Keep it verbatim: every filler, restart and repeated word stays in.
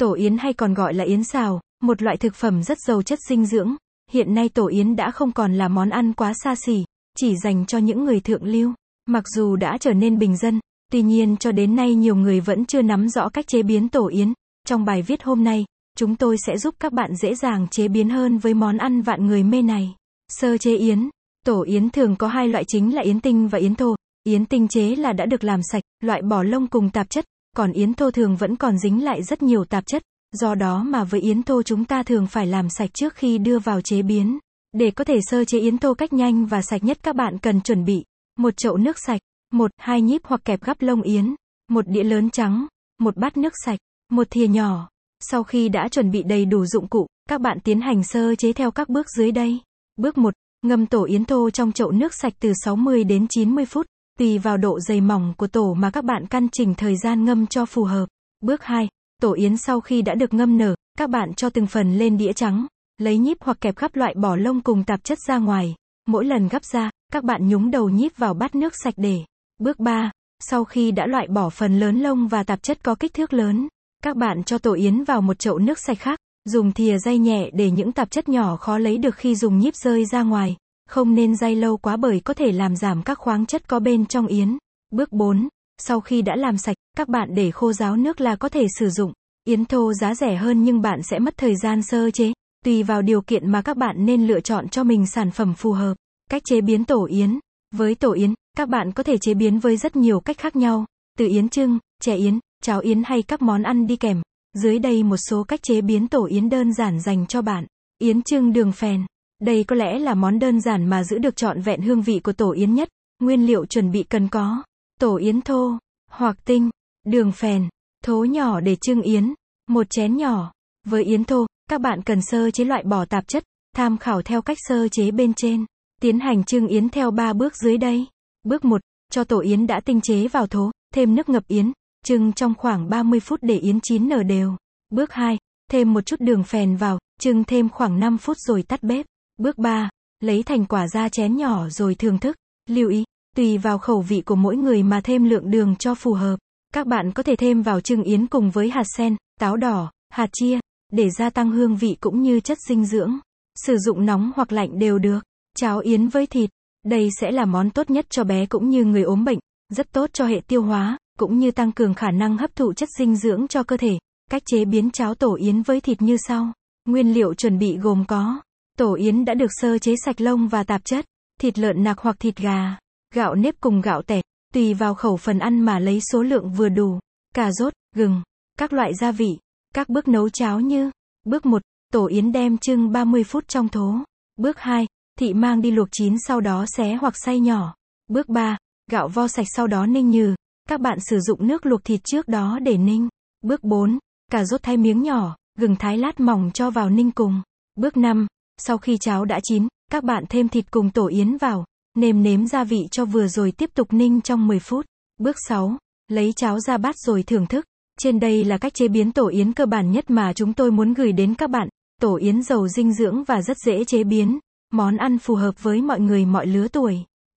Tổ yến hay còn gọi là yến xào, một loại thực phẩm rất giàu chất dinh dưỡng. Hiện nay tổ yến đã không còn là món ăn quá xa xỉ, chỉ dành cho những người thượng lưu. Mặc dù đã trở nên bình dân, tuy nhiên cho đến nay nhiều người vẫn chưa nắm rõ cách chế biến tổ yến. Trong bài viết hôm nay, chúng tôi sẽ giúp các bạn dễ dàng chế biến hơn với món ăn vạn người mê này. Sơ chế yến. Tổ yến thường có hai loại chính là yến tinh và yến thô. Yến tinh chế là đã được làm sạch, loại bỏ lông cùng tạp chất, còn yến thô thường vẫn còn dính lại rất nhiều tạp chất. Do đó mà với yến thô chúng ta thường phải làm sạch trước khi đưa vào chế biến. Để có thể sơ chế yến thô cách nhanh và sạch nhất, các bạn cần chuẩn bị một chậu nước sạch, một, hai nhíp hoặc kẹp gắp lông yến, một đĩa lớn trắng, một bát nước sạch, một thìa nhỏ. Sau khi đã chuẩn bị đầy đủ dụng cụ, các bạn tiến hành sơ chế theo các bước dưới đây. Bước một, ngâm tổ yến thô trong chậu nước sạch từ sáu mươi đến chín mươi phút, tùy vào độ dày mỏng của tổ mà các bạn căn chỉnh thời gian ngâm cho phù hợp. Bước hai, tổ yến sau khi đã được ngâm nở, các bạn cho từng phần lên đĩa trắng, lấy nhíp hoặc kẹp gắp loại bỏ lông cùng tạp chất ra ngoài. Mỗi lần gắp ra, các bạn nhúng đầu nhíp vào bát nước sạch để. Bước ba, sau khi đã loại bỏ phần lớn lông và tạp chất có kích thước lớn, các bạn cho tổ yến vào một chậu nước sạch khác, dùng thìa day nhẹ để những tạp chất nhỏ khó lấy được khi dùng nhíp rơi ra ngoài. Không nên day lâu quá bởi có thể làm giảm các khoáng chất có bên trong yến. Bước bốn, sau khi đã làm sạch, các bạn để khô ráo nước là có thể sử dụng. Yến thô giá rẻ hơn nhưng bạn sẽ mất thời gian sơ chế. Tùy vào điều kiện mà các bạn nên lựa chọn cho mình sản phẩm phù hợp. Cách chế biến tổ yến. Với tổ yến, các bạn có thể chế biến với rất nhiều cách khác nhau, từ yến chưng, chè yến, cháo yến hay các món ăn đi kèm. Dưới đây một số cách chế biến tổ yến đơn giản dành cho bạn. Yến chưng đường phèn. Đây có lẽ là món đơn giản mà giữ được trọn vẹn hương vị của tổ yến nhất. Nguyên liệu chuẩn bị cần có: tổ yến thô hoặc tinh, đường phèn, thố nhỏ để chưng yến, một chén nhỏ. Với yến thô, các bạn cần sơ chế loại bỏ tạp chất, tham khảo theo cách sơ chế bên trên. Tiến hành chưng yến theo ba bước dưới đây. Bước một, cho tổ yến đã tinh chế vào thố, thêm nước ngập yến, chưng trong khoảng ba mươi phút để yến chín nở đều. Bước hai, thêm một chút đường phèn vào, chưng thêm khoảng năm phút rồi tắt bếp. Bước ba, lấy thành quả ra chén nhỏ rồi thưởng thức. Lưu ý, tùy vào khẩu vị của mỗi người mà thêm lượng đường cho phù hợp. Các bạn có thể thêm vào chưng yến cùng với hạt sen, táo đỏ, hạt chia, để gia tăng hương vị cũng như chất dinh dưỡng. Sử dụng nóng hoặc lạnh đều được. Cháo yến với thịt. Đây sẽ là món tốt nhất cho bé cũng như người ốm bệnh, rất tốt cho hệ tiêu hóa, cũng như tăng cường khả năng hấp thụ chất dinh dưỡng cho cơ thể. Cách chế biến cháo tổ yến với thịt như sau. Nguyên liệu chuẩn bị gồm có: tổ yến đã được sơ chế sạch lông và tạp chất, thịt lợn nạc hoặc thịt gà, gạo nếp cùng gạo tẻ, tùy vào khẩu phần ăn mà lấy số lượng vừa đủ, cà rốt, gừng, các loại gia vị. Các bước nấu cháo như: bước một, tổ yến đem chưng ba mươi phút trong thố. Bước hai, thị mang đi luộc chín sau đó xé hoặc xay nhỏ. Bước ba, gạo vo sạch sau đó ninh nhừ. Các bạn sử dụng nước luộc thịt trước đó để ninh. Bước bốn, cà rốt thái miếng nhỏ, gừng thái lát mỏng cho vào ninh cùng. Bước năm, sau khi cháo đã chín, các bạn thêm thịt cùng tổ yến vào, nêm nếm gia vị cho vừa rồi tiếp tục ninh trong mười phút. Bước sáu, lấy cháo ra bát rồi thưởng thức. Trên đây là cách chế biến tổ yến cơ bản nhất mà chúng tôi muốn gửi đến các bạn. Tổ yến giàu dinh dưỡng và rất dễ chế biến, món ăn phù hợp với mọi người mọi lứa tuổi.